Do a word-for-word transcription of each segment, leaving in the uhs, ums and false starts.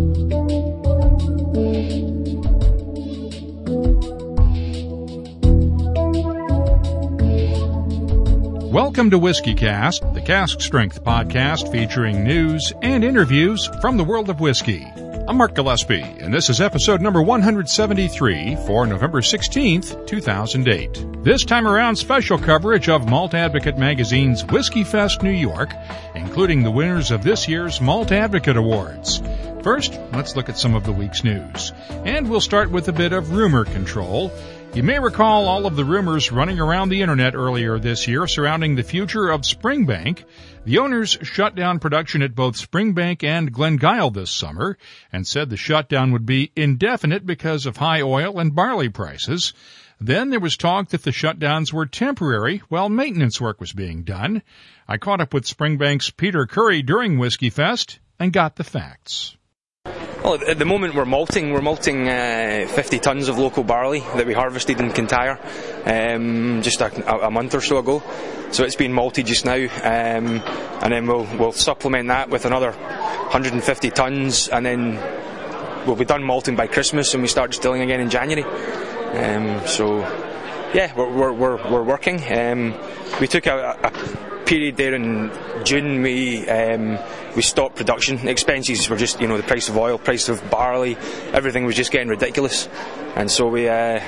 Welcome to Whiskey Cast, the Cask Strength podcast featuring news and interviews from the world of whiskey. I'm Mark Gillespie, and this is episode number one seventy-three for November sixteenth, two thousand eight. This time around, special coverage of Malt Advocate Magazine's Whiskey Fest New York, including the winners of this year's Malt Advocate Awards. First, let's look at some of the week's news. And we'll start with a bit of rumor control. You may recall all of the rumors running around the internet earlier this year surrounding the future of Springbank. The owners shut down production at both Springbank and Glengyle this summer and said the shutdown would be indefinite because of high oil and barley prices. Then there was talk that the shutdowns were temporary while maintenance work was being done. I caught up with Springbank's Peter Curry during Whiskey Fest and got the facts. Well, at the moment we're malting. We're malting uh, fifty tonnes of local barley that we harvested in Kintyre um, just a, a month or so ago. So it's been malted just now, um, and then we'll we'll supplement that with another one hundred fifty tonnes, and then we'll be done malting by Christmas, and we start distilling again in January. Um, so yeah, we're we're we're, we're working. Um, we took a, a period there in June. We um, we stopped production. Expenses were just, you know, the price of oil, price of barley, everything was just getting ridiculous, and so we uh,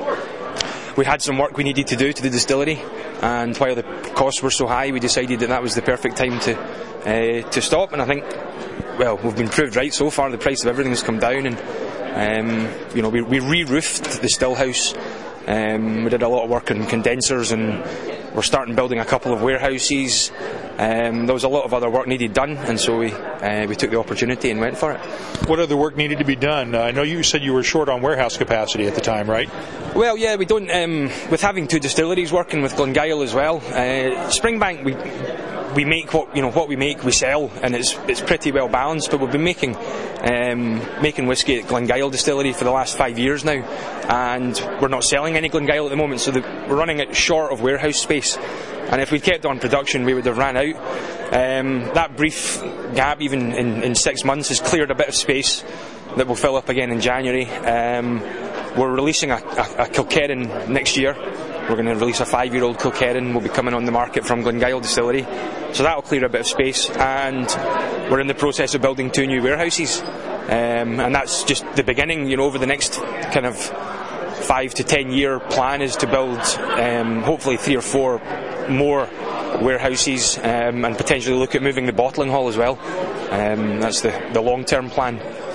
we had some work we needed to do to the distillery, and while the costs were so high, we decided that that was the perfect time to uh, to stop. And I think, well, we've been proved right so far. The price of everything has come down, and um, you know, we, we re-roofed the still house. Um, we did a lot of work on condensers, and we're starting building a couple of warehouses. Um, there was a lot of other work needed done, and so we uh, we took the opportunity and went for it. What other work needed to be done? Uh, I know you said you were short on warehouse capacity at the time, right? Well, yeah, we don't. Um, with having two distilleries working with Glengyle as well, uh, Springbank, we we make what you know what we make, we sell, and it's it's pretty well balanced. But we've been making um, making whiskey at Glengyle Distillery for the last five years now, and we're not selling any Glengyle at the moment, so the, we're running it short of warehouse space. And if we'd kept on production, we would have ran out. Um, that brief gap, even in, in six months, has cleared a bit of space that will fill up again in January. Um, we're releasing a, a, a Kilkerran next year. We're going to release a five-year-old Kilkerran. Will be coming on the market from Glengyle Distillery. So that will clear a bit of space. And we're in the process of building two new warehouses. Um, and that's just the beginning. You know, over the next kind of five to ten year plan is to build um, hopefully three or four more warehouses, um, and potentially look at moving the bottling hall as well. Um, that's the, the long-term plan.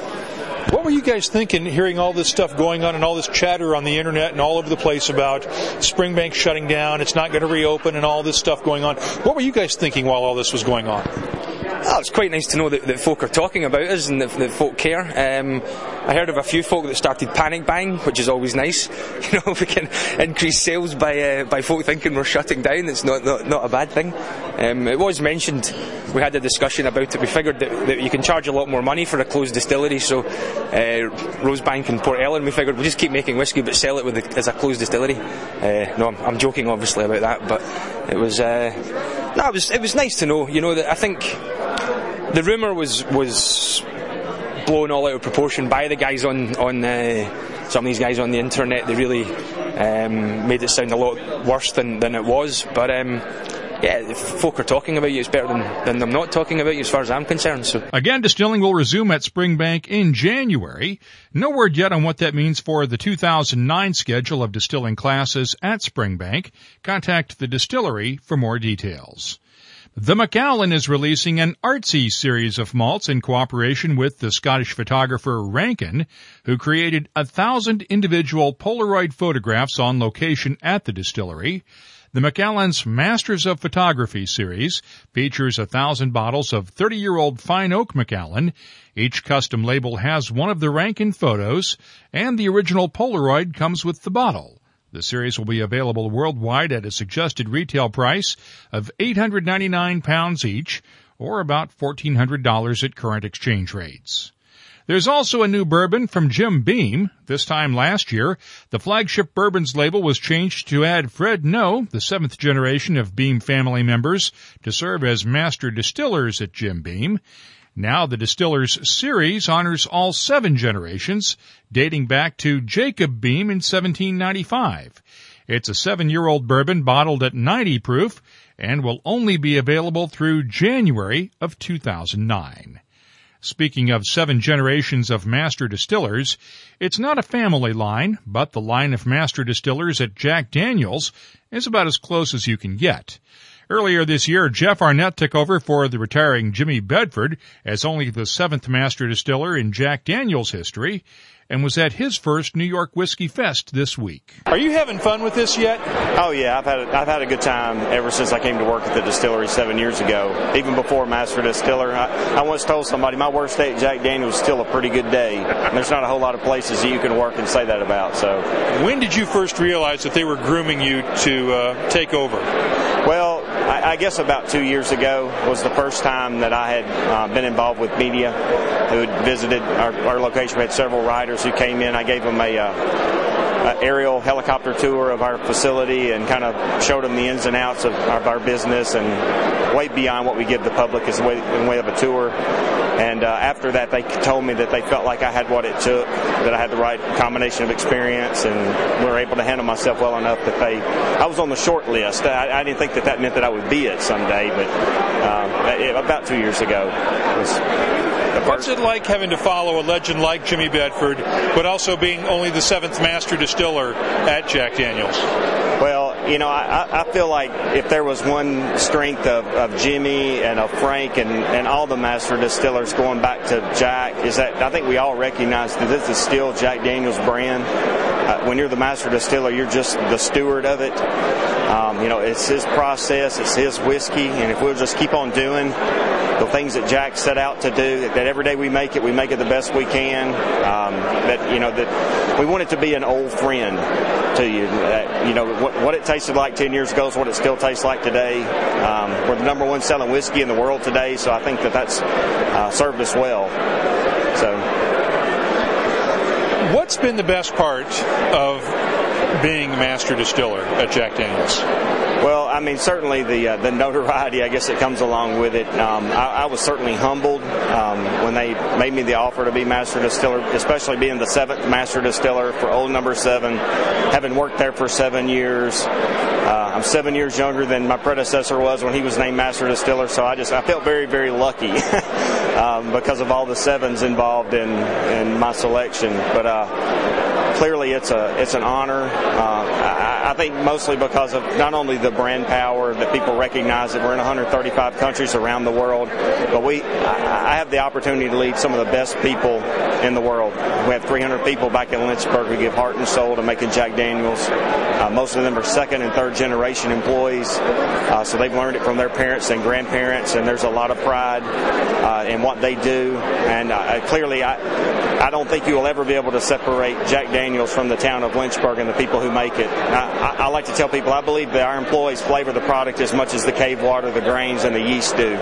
What were you guys thinking, hearing all this stuff going on and all this chatter on the internet and all over the place about Springbank shutting down, it's not going to reopen, and all this stuff going on? What were you guys thinking while all this was going on? Oh, it's quite nice to know that, that folk are talking about us and that, that folk care. Um, I heard of a few folk that started panic buying, which is always nice. You know, if we can increase sales by uh, by folk thinking we're shutting down, it's not not, not a bad thing. Um, it was mentioned, we had a discussion about it. We figured that, that you can charge a lot more money for a closed distillery, so uh, Rosebank and Port Ellen, we figured we'll just keep making whiskey but sell it with a, as a closed distillery. Uh, no, I'm, I'm joking obviously about that, but it was uh, no, it was it was nice to know. You know, that I think the rumour was was blown all out of proportion by the guys on on uh, some of these guys on the internet. They really um, made it sound a lot worse than, than it was. But um, yeah, if folk are talking about you, it's better than, than them not talking about you, as far as I'm concerned. So again, distilling will resume at Springbank in January. No word yet on what that means for the two thousand nine schedule of distilling classes at Springbank. Contact the distillery for more details. The Macallan is releasing an artsy series of malts in cooperation with the Scottish photographer Rankin, who created a thousand individual Polaroid photographs on location at the distillery. The Macallan's Masters of Photography series features a thousand bottles of thirty-year-old fine oak Macallan. Each custom label has one of the Rankin photos, and the original Polaroid comes with the bottle. The series will be available worldwide at a suggested retail price of eight hundred ninety-nine pounds each, or about fourteen hundred dollars at current exchange rates. There's also a new bourbon from Jim Beam. This time last year, the flagship bourbons label was changed to add Fred No, the seventh generation of Beam family members, to serve as master distillers at Jim Beam. Now the Distillers Series honors all seven generations, dating back to Jacob Beam in seventeen ninety-five. It's a seven-year-old bourbon bottled at ninety proof and will only be available through January of two thousand nine. Speaking of seven generations of master distillers, it's not a family line, but the line of master distillers at Jack Daniel's is about as close as you can get. Earlier this year, Jeff Arnett took over for the retiring Jimmy Bedford as only the seventh master distiller in Jack Daniel's history, and was at his first New York Whiskey Fest this week. Are you having fun with this yet? Oh yeah, I've had a, I've had a good time ever since I came to work at the distillery seven years ago. Even before Master Distiller, I, I once told somebody my worst day at Jack Daniel's was still a pretty good day. There's not a whole lot of places that you can work and say that about. So, when did you first realize that they were grooming you to uh, take over? Well, I, I guess about two years ago was the first time that I had uh, been involved with media who had visited our, our location. We had several riders who came in. I gave them a, uh, a aerial helicopter tour of our facility and kind of showed them the ins and outs of our, of our business, and way beyond what we give the public is way, in way of a tour. And uh, after that, they told me that they felt like I had what it took, that I had the right combination of experience, and we were able to handle myself well enough that they, I was on the short list. I, I didn't think that that meant that I would be it someday, but uh, it, about two years ago. It was What's it like having to follow a legend like Jimmy Bedford, but also being only the seventh master distiller at Jack Daniel's? Well, you know, I, I feel like if there was one strength of, of Jimmy and of Frank and, and all the master distillers going back to Jack, is that I think we all recognize that this is still Jack Daniel's brand. Uh, when you're the master distiller, you're just the steward of it. Um, you know, it's his process, it's his whiskey, and if we'll just keep on doing the things that Jack set out to do, that, that every day we make it, we make it the best we can. Um, that you know, that we want it to be an old friend to you. Uh, you know, what, what it tasted like ten years ago is what it still tastes like today. Um, we're the number one selling whiskey in the world today, so I think that that's uh, served us well. So, what's been the best part of being master distiller at Jack Daniel's? Well, I mean, certainly the uh, the notoriety, I guess, that comes along with it. Um, I, I was certainly humbled um, when they made me the offer to be master distiller, especially being the seventh master distiller for Old Number Seven, having worked there for seven years. Uh, I'm seven years younger than my predecessor was when he was named master distiller, so I just I felt very, very lucky um, because of all the sevens involved in in my selection. But uh, clearly, it's a it's an honor. Uh, I, I think mostly because of not only the brand power that people recognize that we're in one hundred thirty-five countries around the world, but we I, I have the opportunity to lead some of the best people in the world. We have three hundred people back in Lynchburg who give heart and soul to making Jack Daniel's. Uh, most of them are second and third generation employees, uh, so they've learned it from their parents and grandparents, and there's a lot of pride uh, in what they do. And uh, clearly, I I don't think you will ever be able to separate Jack Daniel's from the town of Lynchburg and the people who make it. I, I, I like to tell people I believe that our employees flavor the product as much as the cave water, the grains, and the yeast do.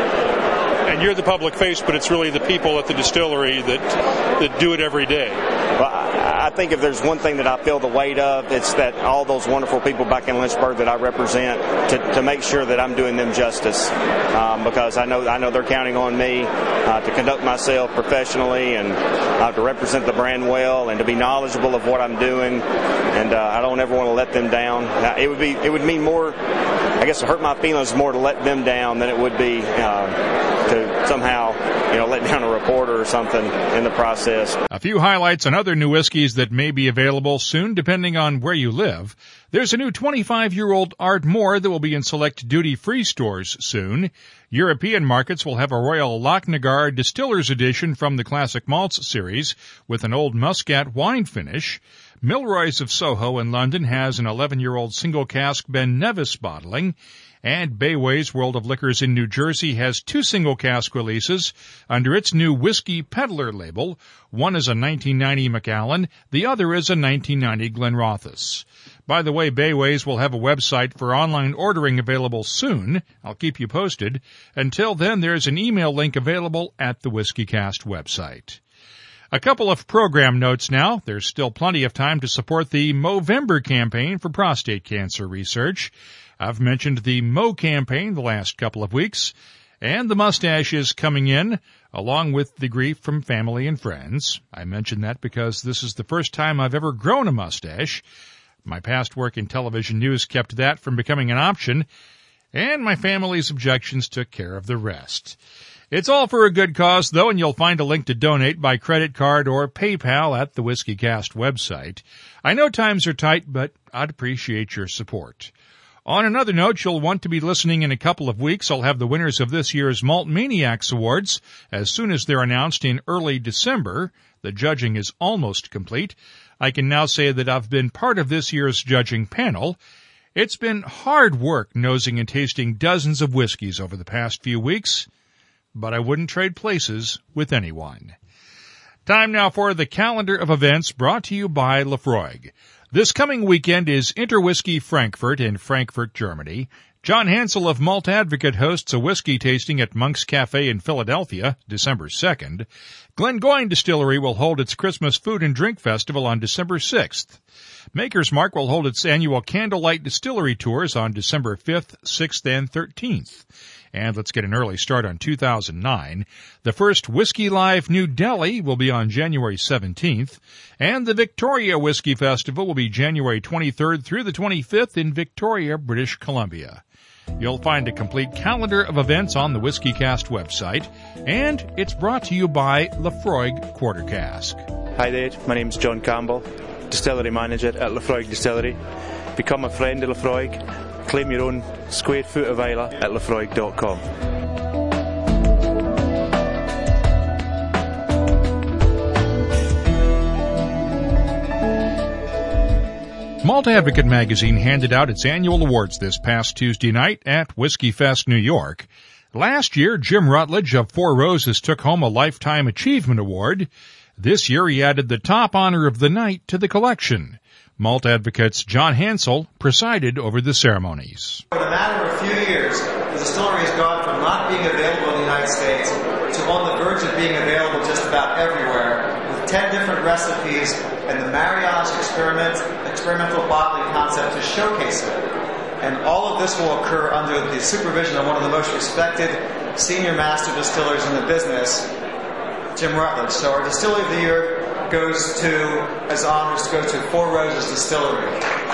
And you're the public face, but it's really the people at the distillery that that do it every day. Well, I, I think if there's one thing that I feel the weight of, it's that all those wonderful people back in Lynchburg that I represent, to, to make sure that I'm doing them justice, um, because I know I know they're counting on me uh, to conduct myself professionally and uh, to represent the brand well and to be knowledgeable of what I'm doing, and uh, I don't ever want to let them down. Now, it would be it would mean more, I guess, to hurt my feelings more to let them down than it would be uh, to somehow, you know, let down a reporter or something in the process. A few highlights on other new whiskeys that may be available soon, depending on where you live. There's a new twenty-five-year-old Ardmore that will be in select duty-free stores soon. European markets will have a Royal Lochnagar Distillers Edition from the Classic Malts series with an Old Muscat wine finish. Milroy's of Soho in London has an eleven-year-old single-cask Ben Nevis bottling. And Bayway's World of Liquors in New Jersey has two single-cask releases under its new Whiskey Peddler label. One is a nineteen ninety Macallan, the other is a nineteen ninety Glenrothes. By the way, Bayway's will have a website for online ordering available soon. I'll keep you posted. Until then, there's an email link available at the WhiskeyCast website. A couple of program notes now. There's still plenty of time to support the Movember campaign for prostate cancer research. I've mentioned the Mo campaign the last couple of weeks, and the mustache is coming in. along with the grief from family and friends. I mention that because this is the first time I've ever grown a mustache. My past work in television news kept that from becoming an option, and my family's objections took care of the rest. It's all for a good cause, though, and you'll find a link to donate by credit card or PayPal at the WhiskeyCast website. I know times are tight, but I'd appreciate your support. On another note, you'll want to be listening in a couple of weeks. I'll have the winners of this year's Malt Maniacs Awards as soon as they're announced in early December. The judging is almost complete. I can now say that I've been part of this year's judging panel. It's been hard work nosing and tasting dozens of whiskeys over the past few weeks, but I wouldn't trade places with anyone. Time now for the calendar of events brought to you by Laphroaig. This coming weekend is Interwhiskey Frankfurt in Frankfurt, Germany. John Hansel of Malt Advocate hosts a whiskey tasting at Monk's Cafe in Philadelphia, December second. Glengoyne Distillery will hold its Christmas Food and Drink Festival on December sixth. Maker's Mark will hold its annual Candlelight Distillery Tours on December fifth, sixth, and thirteenth. And let's get an early start on two thousand nine. The first Whiskey Live New Delhi will be on January seventeenth, and the Victoria Whiskey Festival will be January twenty-third through the twenty-fifth in Victoria, British Columbia. You'll find a complete calendar of events on the WhiskeyCast website, and it's brought to you by Laphroaig Quarter Cask. Hi there, my name's John Campbell, Distillery Manager at Laphroaig Distillery. Become a friend of Laphroaig. Claim your own square foot of Islay at laphroaig dot com. Malt Advocate magazine handed out its annual awards this past Tuesday night at Whiskey Fest, New York. Last year, Jim Rutledge of Four Roses took home a Lifetime Achievement Award. This year, he added the top honor of the night to the collection. Malt Advocate's John Hansel presided over the ceremonies. In a matter of a few years, the distillery has gone from not being available in the United States to on the verge of being available just about everywhere, with ten different recipes and the Marriage experiment, experimental bottling concept to showcase it. And all of this will occur under the supervision of one of the most respected senior master distillers in the business, Jim Rutledge. So our Distillery of the Year goes to, as honors, goes to Four Roses Distillery.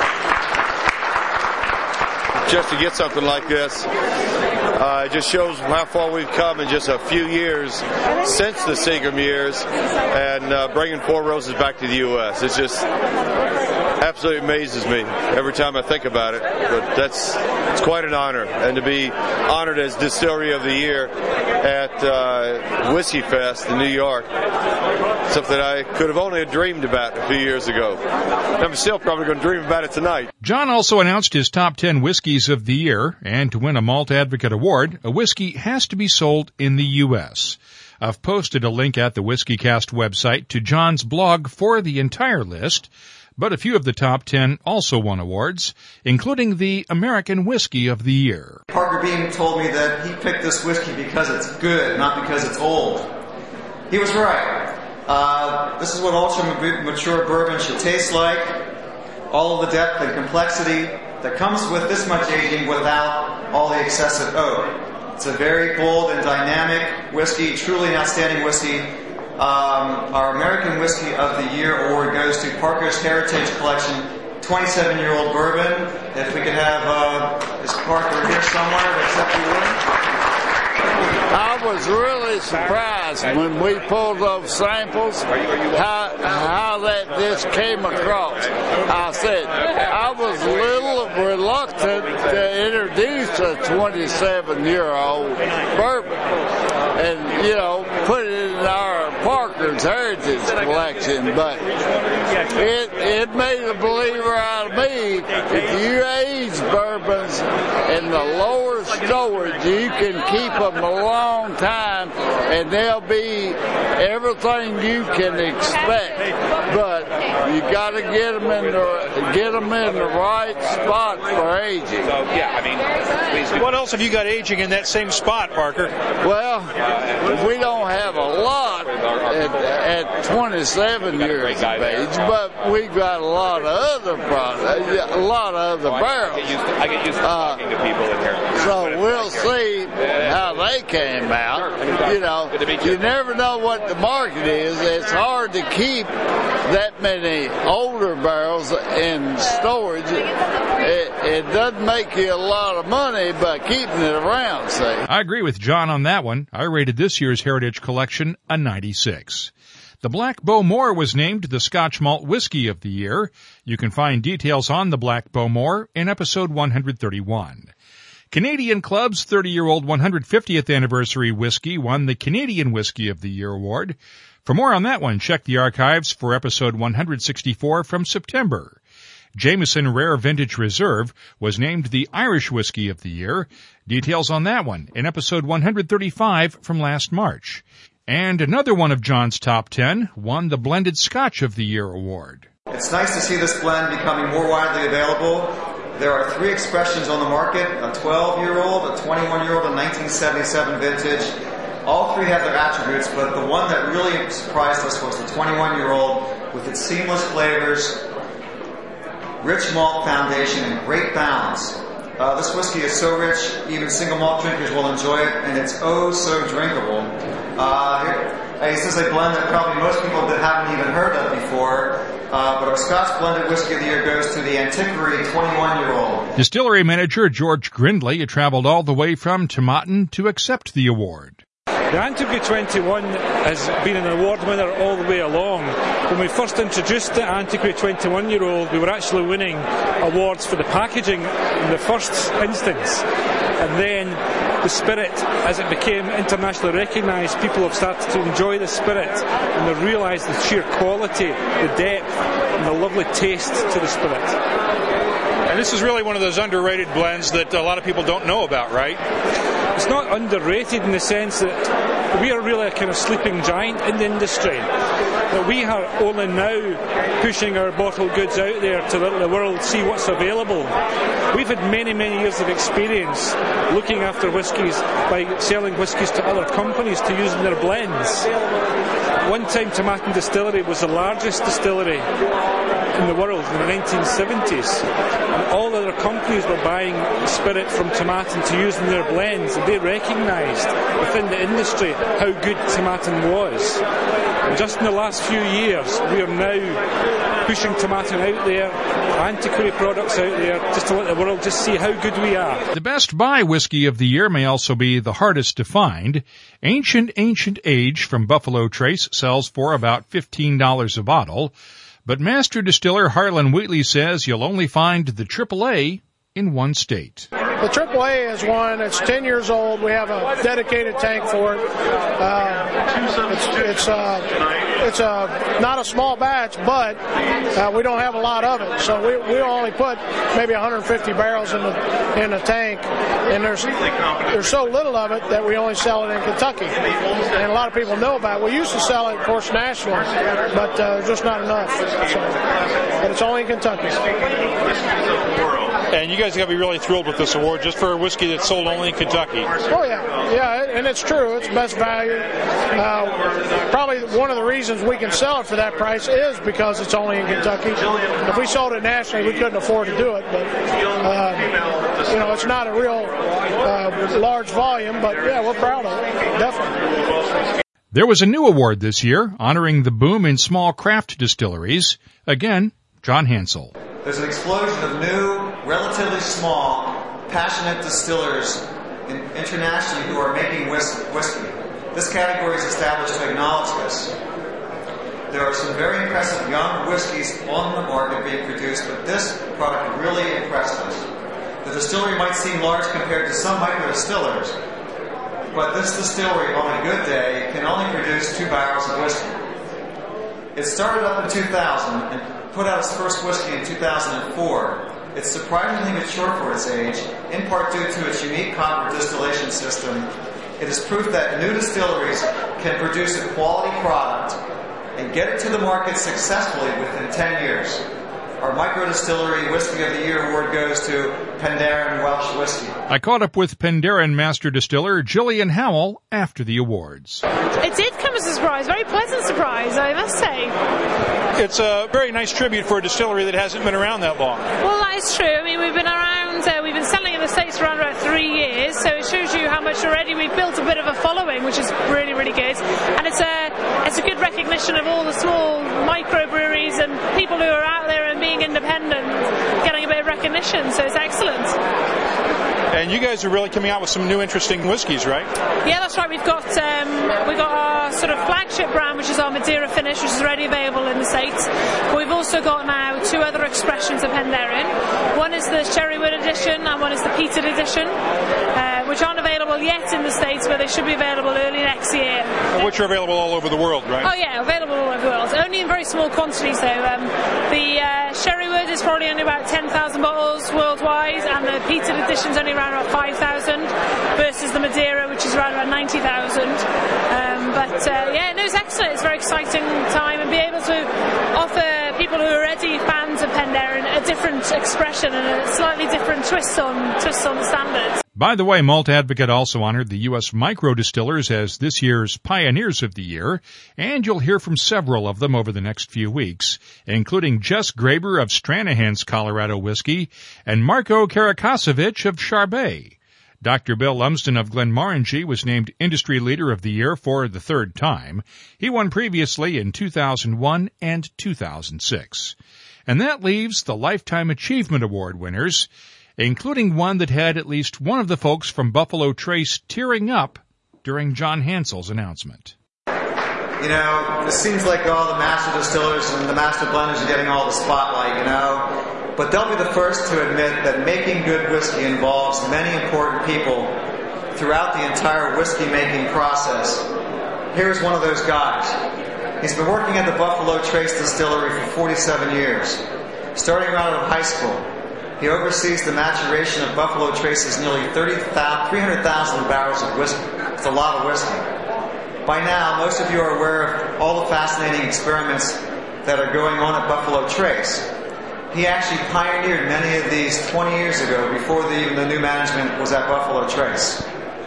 Just to get something like this, uh, it just shows how far we've come in just a few years since the Seagram years, and uh, bringing Four Roses back to the U S. It's just absolutely amazes me every time I think about it. But that's it's quite an honor, and to be honored as Distillery of the Year at uh, Whiskey Fest in New York, something I could have only dreamed about a few years ago. I'm still probably going to dream about it tonight. John also announced his top ten whiskeys of the year, and to win a Malt Advocate award, a whiskey has to be sold in the U S. I've posted a link at the WhiskeyCast website to John's blog for the entire list, but a few of the top ten also won awards, including the American Whiskey of the Year. Parker Beam told me that he picked this whiskey because it's good, not because it's old. He was right. Uh, this is what ultra-mature bourbon should taste like. All of the depth and complexity that comes with this much aging without all the excessive oak. It's a very bold and dynamic whiskey, truly an outstanding whiskey. Um, our American Whiskey of the Year award goes to Parker's Heritage Collection, twenty-seven-year-old bourbon. If we could have uh, is Parker here somewhere, except you would. I was really surprised when we pulled those samples how, how that this came across. I said, I was a little reluctant to introduce a twenty-seven-year-old bourbon and, you know, put it in our Parker's Heritage Collection, but it, it made a believer out of me. If you age bourbons in the lower storage, you can keep them a long time and they'll be everything you can expect, but you got to get them in the get them in the right spot for aging. So yeah, I mean, please. What else have you got aging in that same spot, Parker? Well, we don't have a lot at, at twenty-seven years of age, but we got a lot of other products, a lot of other barrels. I get used to talking to people in here. So we'll see how they came out. You know, you never know what the market is. It's hard to keep that many older barrels in storage. It, it doesn't make you a lot of money by keeping it around, see. I agree with John on that one. I rated this year's Heritage Collection a ninety-six. The Black Bowmore was named the Scotch Malt Whiskey of the Year. You can find details on the Black Bowmore in episode one thirty-one. Canadian Club's thirty-year-old one hundred fiftieth anniversary whiskey won the Canadian Whiskey of the Year award. For more on that one, check the archives for episode one sixty-four from September. Jameson Rare Vintage Reserve was named the Irish Whiskey of the Year. Details on that one in episode one thirty-five from last March. And another one of John's top ten won the Blended Scotch of the Year award. It's nice to see this blend becoming more widely available. There are three expressions on the market, a twelve-year-old, a twenty-one-year-old, and nineteen seventy-seven vintage. All three have their attributes, but the one that really surprised us was the twenty-one-year-old with its seamless flavors, rich malt foundation, and great balance. Uh, this whiskey is so rich, even single malt drinkers will enjoy it, and it's oh so drinkable. Uh, here, this is a blend that probably most people haven't even heard of before, uh, but our Scotch Blended Whiskey of the Year goes to the Antiquary twenty-one-year-old. Distillery manager George Grindley traveled all the way from Tomatin to accept the award. The Antiquary twenty-one has been an award winner all the way along. When we first introduced the Antiquary twenty-one-year-old, we were actually winning awards for the packaging in the first instance. And then the spirit, as it became internationally recognised, people have started to enjoy the spirit and they've realised the sheer quality, the depth and the lovely taste to the spirit. And this is really one of those underrated blends that a lot of people don't know about, right? It's not underrated in the sense that we are really a kind of sleeping giant in the industry. That we are only now pushing our bottled goods out there to let the world see what's available. We've had many, many years of experience looking after whiskies by selling whiskies to other companies to use in their blends. One time Tomatin Distillery was the largest distillery in the world in the nineteen seventies, and all other companies were buying spirit from Tomatin to use in their blends, and they recognised within the industry how good Tomatin was. And just in the last few years we are now pushing Tomatin out there, Antiquary products out there, just to let the world just see how good we are. The Best Buy Whiskey of the Year may also be the hardest to find. Ancient Ancient Age from Buffalo Trace sells for about fifteen dollars a bottle. But Master Distiller Harlan Wheatley says you'll only find the triple A in one state. The triple A is one. It's ten years old. We have a dedicated tank for it. Uh, it's it's, uh, it's a, not a small batch, but uh, we don't have a lot of it. So we we only put maybe one hundred fifty barrels in the in the tank, and there's there's so little of it that we only sell it in Kentucky. And a lot of people know about it. We used to sell it, of course, nationally, but uh, just not enough. So, but it's only in Kentucky. And you guys got to be really thrilled with this award just for a whiskey that's sold only in Kentucky. Oh, yeah. Yeah, and it's true. It's best value. Uh, probably one of the reasons we can sell it for that price is because it's only in Kentucky. If we sold it nationally, we couldn't afford to do it. But, uh, you know, it's not a real uh, large volume, but, yeah, we're proud of it. Definitely. There was a new award this year honoring the boom in small craft distilleries. Again, John Hansel. There's an explosion of new, relatively small, passionate distillers in, internationally who are making whis- whiskey. This category is established to acknowledge this. There are some very impressive young whiskeys on the market being produced, but this product really impressed us. The distillery might seem large compared to some micro distillers, but this distillery on a good day can only produce two barrels of whiskey. It started up in two thousand and put out its first whiskey in two thousand four. It's surprisingly mature for its age, in part due to its unique copper distillation system. It is proof that new distilleries can produce a quality product and get it to the market successfully within ten years. Our Micro Distillery Whiskey of the Year award goes to Penderyn Welsh Whiskey. I caught up with Penderyn Master Distiller Gillian Howell after the awards. It did come as a surprise, very pleasant surprise, I must say. It's a very nice tribute for a distillery that hasn't been around that long. Well, that is true. I mean, we've been around, uh, we've been selling in the States for around about three years, so it shows you how much already we've built a bit of a following, which is really, really good. And it's a, it's a good recognition of all the small microbreweries and people who are out there and being independent, getting a bit of recognition, so it's excellent. And you guys are really coming out with some new interesting whiskeys, right? Yeah, that's right. We've got um, we've got our sort of flagship brand, which is our Madeira finish, which is already available in the States. But we've also got now two other expressions of Penderyn. One is the Sherrywood edition, and one is the peated edition, uh, which aren't available yet in the States, but they should be available early next year. Which are available all over the world, right? Oh yeah, available all over the world. Only in very small quantities, though. Um, the uh, Sherrywood is probably only about ten thousand bottles worldwide, and the peated edition is only around about five thousand versus the Madeira, which is around about ninety thousand. Um, but uh, yeah, no, it's excellent. It's a very exciting time, and be able to offer people who are already fans of Penderyn a different expression and a slightly different twist on twist on the standards. By the way, Malt Advocate also honored the U S micro distillers as this year's Pioneers of the Year, and you'll hear from several of them over the next few weeks, including Jess Graber of Stranahan's Colorado Whiskey and Marko Karakasevich of Charbet. Doctor Bill Lumsden of Glenmorangie was named Industry Leader of the Year for the third time. He won previously in two thousand one and two thousand six. And that leaves the Lifetime Achievement Award winners, including one that had at least one of the folks from Buffalo Trace tearing up during John Hansel's announcement. You know, it seems like all the master distillers and the master blenders are getting all the spotlight, you know. But they'll be the first to admit that making good whiskey involves many important people throughout the entire whiskey-making process. Here's one of those guys. He's been working at the Buffalo Trace Distillery for forty-seven years. Starting right out of high school, he oversees the maturation of Buffalo Trace's nearly three hundred thousand barrels of whiskey. It's a lot of whiskey. By now, most of you are aware of all the fascinating experiments that are going on at Buffalo Trace. He actually pioneered many of these twenty years ago, before the, even the new management was at Buffalo Trace.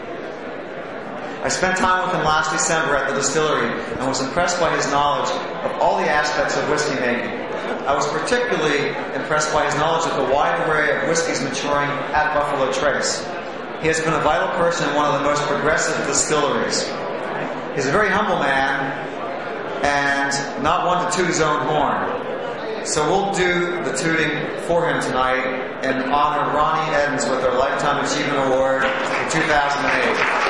I spent time with him last December at the distillery and was impressed by his knowledge of all the aspects of whiskey making. I was particularly impressed by his knowledge of the wide array of whiskeys maturing at Buffalo Trace. He has been a vital person in one of the most progressive distilleries. He's a very humble man and not one to toot his own horn. So we'll do the tooting for him tonight and honor Ronnie Edens with our Lifetime Achievement Award for two thousand eight.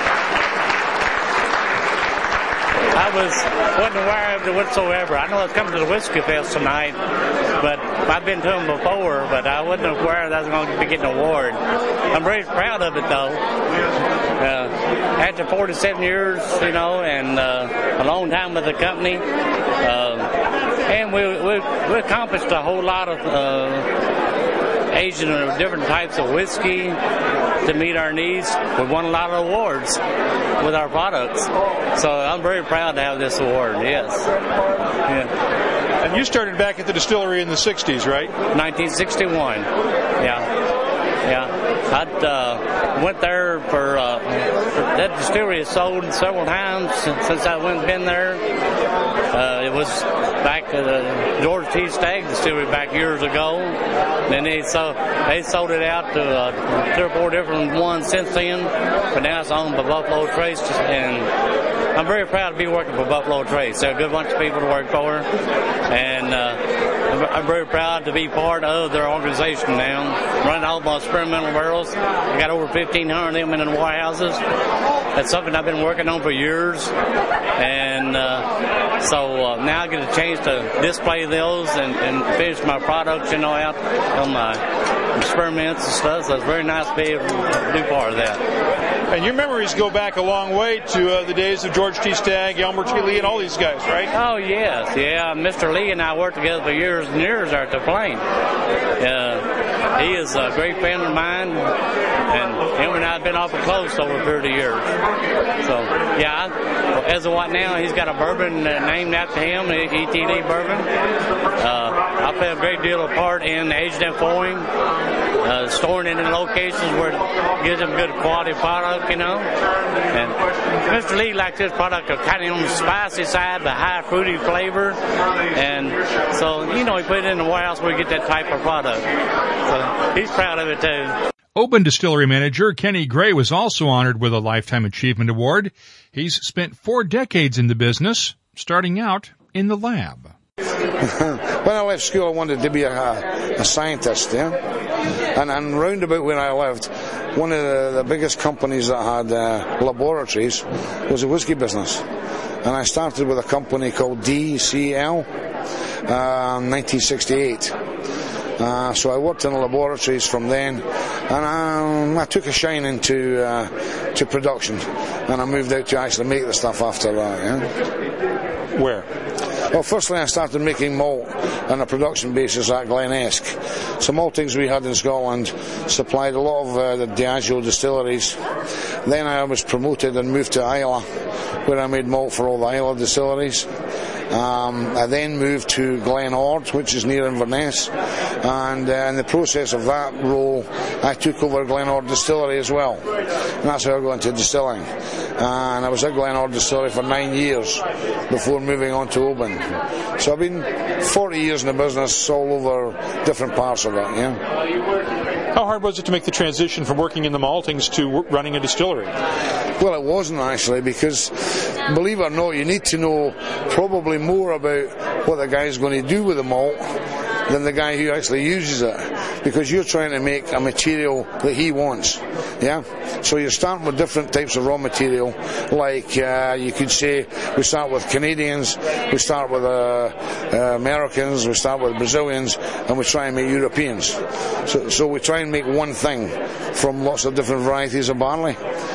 I was, wasn't aware of it whatsoever. I know I was coming to the Whiskey Fest tonight, but I've been to them before, but I wasn't aware that I was going to be getting an award. I'm very proud of it, though. Uh, after forty-seven years, you know, and uh, a long time with the company, uh, and we, we, we accomplished a whole lot of uh, Asian and different types of whiskey to meet our needs. We won a lot of awards with our products. So I'm very proud to have this award, yes. Yeah. And you started back at the distillery in the sixties, right? nineteen sixty-one, yeah. Yeah. I uh, went there for, uh, for that distillery has sold several times since, since I went been there. Uh, it was back at the George T. Stagg distillery back years ago. Then they sold, they sold it out to uh, three or four different ones since then. But now it's owned by Buffalo Trace, and I'm very proud to be working for Buffalo Trace. They're a good bunch of people to work for, and uh, I'm very proud to be part of their organization now. Running all my experimental barrels. I got over fifteen hundred of them in the warehouses. That's something I've been working on for years, and uh, so uh, now I get a chance to display those and, and finish my products, you know, out on my experiments and stuff. So it's very nice to be able to do part of that. And your memories go back a long way to uh, the days of George T. Stagg, Elmer T. Lee, and all these guys, right? Oh, yes. Yeah, Mister Lee and I worked together for years and years there at the Plain. Uh, he is a great friend of mine, and him and I have been awful close over a period of years. So, yeah, I, as of what now, he's got a bourbon uh, named after him, E T D bourbon. Uh, I play a great deal of part in aging it for him, uh, storing it in locations where it gives him good quality product, you know. And Mister Lee likes his product kind of on the spicy side, the high fruity flavor, and so, you know, he put it in the warehouse where we get that type of product. So he's proud of it too. Oban Distillery manager Kenny Gray was also honored with a Lifetime Achievement Award. He's spent four decades in the business, starting out in the lab. When I left school, I wanted to be a, a scientist, yeah? And, and round about where I lived, one of the, the biggest companies that had uh, laboratories was the whiskey business. And I started with a company called D C L uh, in nineteen sixty-eight. Uh, so I worked in the laboratories from then, and um, I took a shine into uh, to production, and I moved out to actually make the stuff after that. Yeah? Where? Well, firstly I started making malt on a production basis at Glen Esk. So maltings we had in Scotland supplied a lot of uh, the Diageo distilleries. Then I was promoted and moved to Islay, where I made malt for all the Islay distilleries. Um, I then moved to Glen Ord, which is near Inverness, and uh, in the process of that role I took over Glen Ord Distillery as well, and that's how I got into distilling. And I was at Glen Ord Distillery for nine years before moving on to Oban. So I've been forty years in the business, all over different parts of it. Yeah. How hard was it to make the transition from working in the maltings to running a distillery? Well, it wasn't actually, because believe it or not, you need to know probably more about what the guy's going to do with the malt than the guy who actually uses it, because you're trying to make a material that he wants. Yeah, so you're starting with different types of raw material, like uh, you could say we start with Canadians, we start with uh, uh, Americans, we start with Brazilians, and we try and make Europeans. So, so we try and make one thing from lots of different varieties of barley.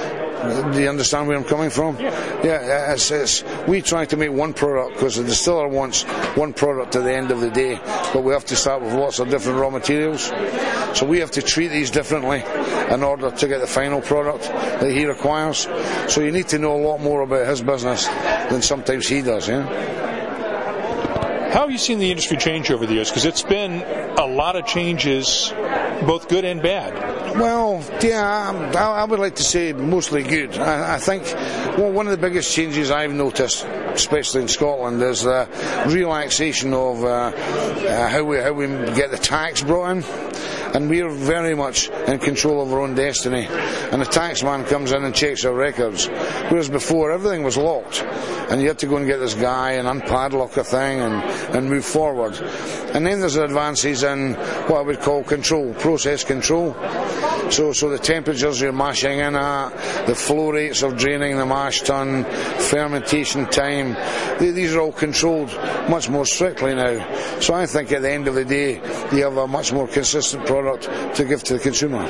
Do you understand where I'm coming from? Yeah, yeah it's, it's, we try to make one product because the distiller wants one product at the end of the day, but we have to start with lots of different raw materials. So we have to treat these differently in order to get the final product that he requires. So you need to know a lot more about his business than sometimes he does, yeah? How have you seen the industry change over the years? Because it's been a lot of changes, both good and bad. Well, yeah, I, I would like to say mostly good. I, I think well, one of the biggest changes I've noticed, especially in Scotland, is the relaxation of uh, uh, how we how we get the tax brought in. And we're very much in control of our own destiny. And the taxman comes in and checks our records. Whereas before, everything was locked. And you had to go and get this guy and unpadlock a thing and, and move forward. And then there's advances in what I would call control, process control. So, so the temperatures you're mashing in at, the flow rates of draining the mash tun, fermentation time, these are all controlled much more strictly now. So I think at the end of the day, you have a much more consistent product to give to the consumer.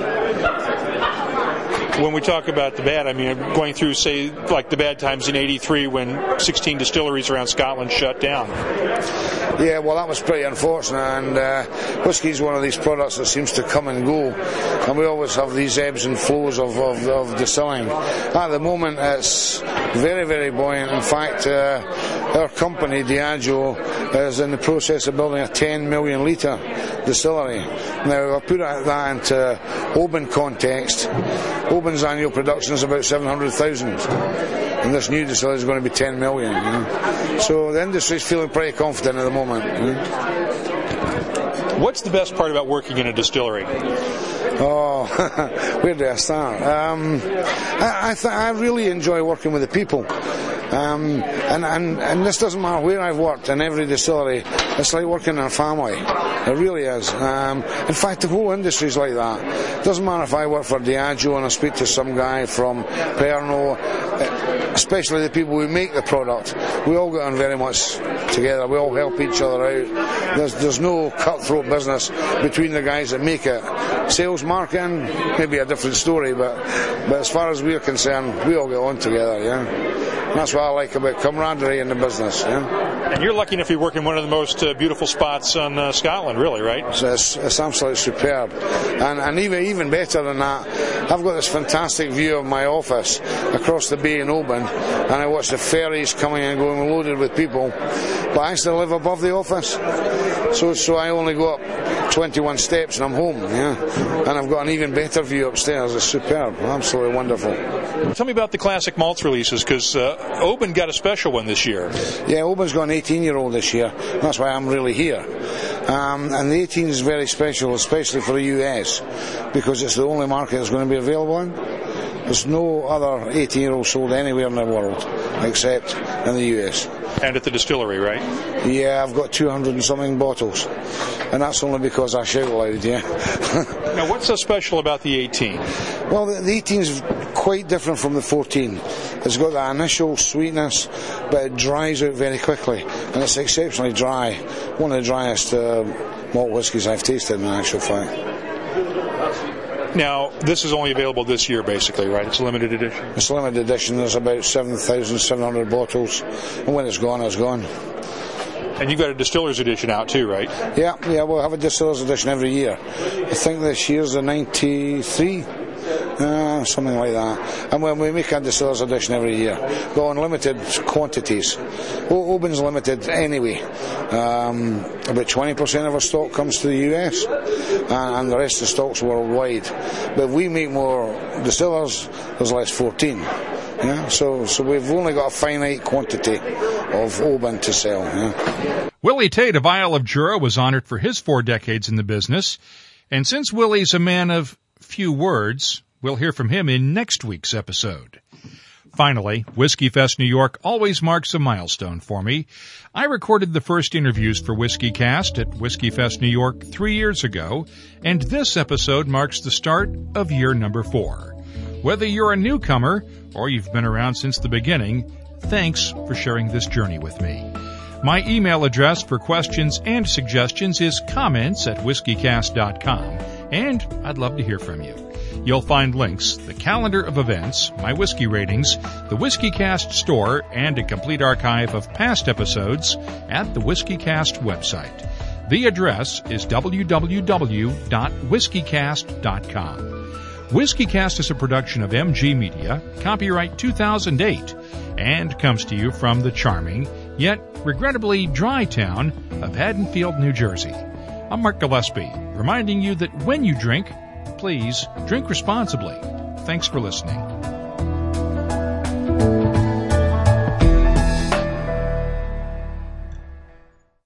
When we talk about the bad, I mean, going through, say, like the bad times in eighty-three when sixteen distilleries around Scotland shut down. Yeah, well, that was pretty unfortunate, and uh, whiskey is one of these products that seems to come and go, and we always have these ebbs and flows of, of, of distilling. At the moment, it's very, very buoyant. In fact, uh, our company, Diageo, is in the process of building a ten million litre distillery. Now, I'll put that into Oban context. Oban's annual production is about seven hundred thousand. And this new distillery is going to be ten million. You know? So the industry is feeling pretty confident at the moment. You know? What's the best part about working in a distillery? Oh, where do I start? Um, I, I, th- I really enjoy working with the people. Um, and, and, and this doesn't matter where I've worked, in every distillery, it's like working in a family. It really is. Um, in fact, the whole industry is like that. It doesn't matter if I work for Diageo and I speak to some guy from Pernod, especially the people who make the product. We all get on very much together. We all help each other out. There's, there's no cutthroat business between the guys that make it. Sales, marketing, maybe a different story, but, but as far as we're concerned, we all get on together, yeah. That's what I like about camaraderie in the business. Yeah? And you're lucky enough to be working one of the most uh, beautiful spots on uh, Scotland, really, right? So it's, it's absolutely superb. And, and even even better than that, I've got this fantastic view of my office across the bay in Oban, and I watch the ferries coming and going loaded with people. But I still live above the office, so so I only go up twenty-one steps and I'm home. Yeah, and I've got an even better view upstairs. It's superb, absolutely wonderful. Tell me about the classic malts releases, because uh, Oban got a special one this year. Yeah, Oban's got an eighteen-year-old this year. That's why I'm really here. Um, and the eighteen is very special, especially for the U S, because it's the only market it's going to be available in. There's no other eighteen-year-old sold anywhere in the world except in the U S. And at the distillery, right? Yeah, I've got two hundred and something bottles. And that's only because I shout loud, yeah. Now, what's so special about the eighteen? Well, the eighteen is quite different from the fourteen. It's got that initial sweetness, but it dries out very quickly. And it's exceptionally dry. One of the driest uh, malt whiskies I've tasted, in actual fact. Now, this is only available this year, basically, right? It's a limited edition? It's a limited edition. There's about seven thousand seven hundred bottles. And when it's gone, it's gone. And you've got a distiller's edition out too, right? Yeah, yeah, we'll have a distiller's edition every year. I think this year's the ninety-three, uh, something like that. And when we make a distiller's edition every year, but on limited quantities. O- Oban's limited anyway. Um, about twenty percent of our stock comes to the U S, and, and the rest of the stock's worldwide. But if we make more distillers, there's less fourteen. Yeah, so so we've only got a finite quantity of Oban to sell. Yeah. Willie Tate of Isle of Jura was honored for his four decades in the business. And since Willie's a man of few words, we'll hear from him in next week's episode. Finally, Whiskey Fest New York always marks a milestone for me. I recorded the first interviews for Whiskey Cast at Whiskey Fest New York three years ago, and this episode marks the start of year number four. Whether you're a newcomer or you've been around since the beginning, thanks for sharing this journey with me. My email address for questions and suggestions is comments at whiskey cast dot com, and I'd love to hear from you. You'll find links, the calendar of events, my whiskey ratings, the Whiskey Cast store, and a complete archive of past episodes at the Whiskey Cast website. The address is w w w dot whiskey cast dot com. Whiskey Cast is a production of M G Media, copyright two thousand eight, and comes to you from the charming, yet regrettably dry town of Haddonfield, New Jersey. I'm Mark Gillespie, reminding you that when you drink, please drink responsibly. Thanks for listening.